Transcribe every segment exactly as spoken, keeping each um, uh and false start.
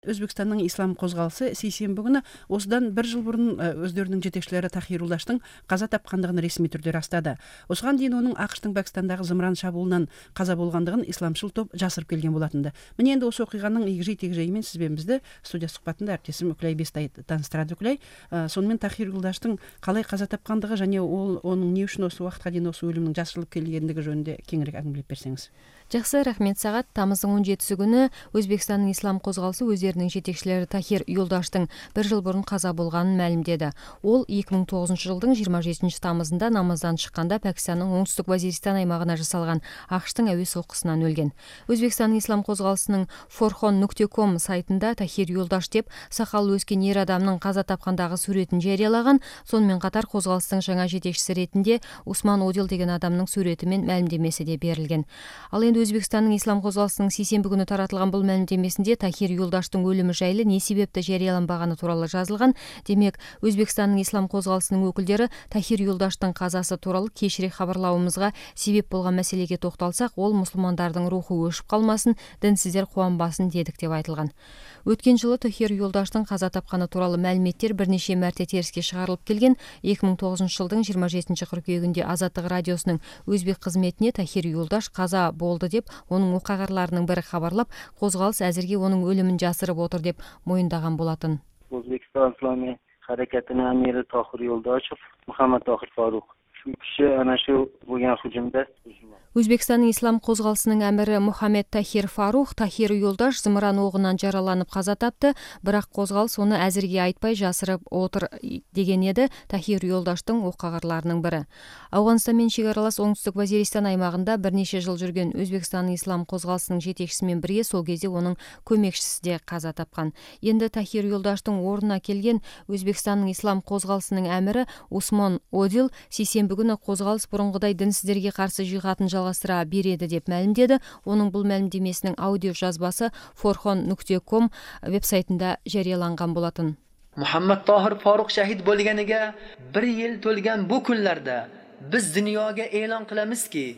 Өзбекстанның ислам қозғалысы сейсенбі күні осыдан бір жыл бұрын өздерінің жетекшілері Тахир-Юлдаштың қаза тапқандығын ресми түрде растады. Осыған дейін оның ақштың Пәкістандағы зымыран шабуылынан қаза болғандығын исламшыл топ жасырып келген болатынды. Міне енді осы оқиғаның егжей-тегжейімен сізбен бізді студия сұхбатында әріптесім Үкілай Бестай таныстырады. Үкілай, сонымен Тахир-Юлдаштың қалай қаза тапқандығы және ол оның не үшін осы уақытқа дейін осы өлімнің жасырылып келгендігі жөнінде кеңірек әңгімелеп берсеңіз. Жақсы, рахмет сағат. Тамыздың он жетісі күні Өзбекстанның ислам қозғалысы өздерінің жетекшілері Тахир-Юлдаштың бір жыл бұрын қаза болғанын мәлімдеді. Ол екі мың тоғызыншы жылдың жиырма жетінші тамызында намаздан шыққанда Пәкістанның оңтүстік Вазиристан аймағына жасалған ақштың әуе соққысынан өлген. Өзбекстанның ислам қозғалысының форхон нүкте ком сайтында Тахир-Юлдаш деп сақалы өскен ер адамның қаза тапқандағы суретін жариялаған. Сонымен қатар қозғалыстың жаңа жетекшісі ретінде Усман Одил деген адамның суреті мен мәлімдемесі де берілген. Ал енді Өзбекстанның ислам қозғалысының сейсенбі күні таратылған бұл мәлімдемесінде Тахир-Юлдаштың өлімі жайлы не себепті жарияланбағаны туралы жазылған. Демек, Өзбекстанның ислам қозғалысының өкілдері Тахир-Юлдаштың қазасы туралы кешірек хабарлауымызға себеп болған мәселеге тоқталсақ, ол мұсылмандардың рухы өшіп қалмасын, дінсіздер қуанбасын дедік деп айтылған. Өткен жылы Тахир-Юлдаштың қаза тапқаны туралы мәліметтер бірнеше мәрте теріске шығарылып келген. екі мың тоғызыншы жылдың жиырма жетінші қыркүйегінде Азаттық радиосының өзбек қызметіне Тахир-Юлдаш қаза болды деп оның оқиғаларының бірі хабарлап, қозғалыс әзірге оның өлімін жасырып отыр деп мойындаған болатын. Өзбекстан ислами hareketining amiri Tahir-Yo'ldoshev, Muhammad Tahir Faruq. Shu kishi ana shu bo'lgan hujumda Өзбекстанның ислам қозғалысының әмірі Мухаммед Тахир Фарух Тахир-Юлдаш зымыран оғынан жараланып қаза тапты, бірақ қозғалыс оны әзірге айтпай жасырып отыр деген еді Тахир-Юлдаштың оқиғаларының бірі. Ауғанстанмен шекаралас оңтүстік Вазиристан аймағында бірнеше жыл жүрген Өзбекстанның ислам қозғалысының жетекшісімен бірге сол кезде оның көмекшісі де қаза тапқан. Енді Тахир-Юлдаштың орнына келген Өзбекстанның ислам қозғалысының әмірі Усман Одил сейсенбі күні қозғалыс бұрынғыдай дінсіздерге қарсы жиғатын жалғастыра береді деп мәлімдеді. Оның бұл мәлімдемесінің аудио жазбасы форхон нүкте ком веб-сайтында жарияланған болатын. Muhammad Tahir Faruq shahid bo'lganiga bir yil to'lgan bu kunlarda biz dunyoga e'lon qilamizki,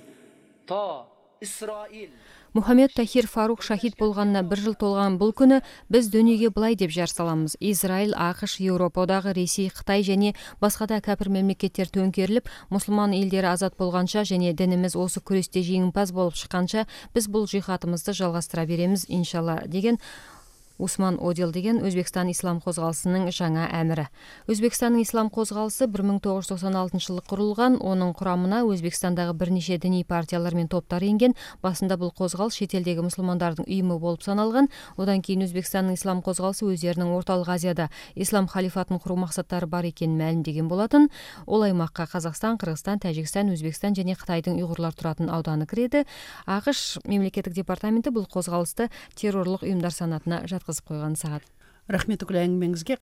to Isroil Мухаммед Тахир Фарух шахид болғанына бір жыл толған бұл күні біз дүниеге былай деп жар саламыз. Израиль, ақш, Еуропа одағы, Ресей, Қытай және басқа да кәпір мемлекеттер төңкеріліп, мұсылман елдері азат болғанша және дініміз осы күресте жеңімпаз болып шыққанша біз бұл жихадымызды жалғастыра береміз, иншалла, деген Усман Одил деген Өзбекстан ислам қозғалысының жаңа әмірі. Өзбекстанның ислам қозғалысы бір мың тоғыз жүз тоқсан алтыншы жылы құрылған, оның құрамына Өзбекстандағы бірнеше діни партиялар мен топтар енген. Басында бұл қозғалыс шетелдегі мұсылмандардың ұйымы болып саналған. Одан кейін Өзбекстанның ислам қозғалысы өздерінің Орталық Азияда ислам халифатын құру мақсаттары бар екенін мәлімдеген болатын. Ол аймаққа Қазақстан, Қырғызстан, Тәжікстан, Өзбекстан және Қытайдың ұйғырлар тұратын ауданы кіреді. ақш мемлекеттік департаменті бұл қозғалысты террорлық ұйымдар санатына жатқызып қойған сағат. Рахмет Үкілай әңгімеңізге.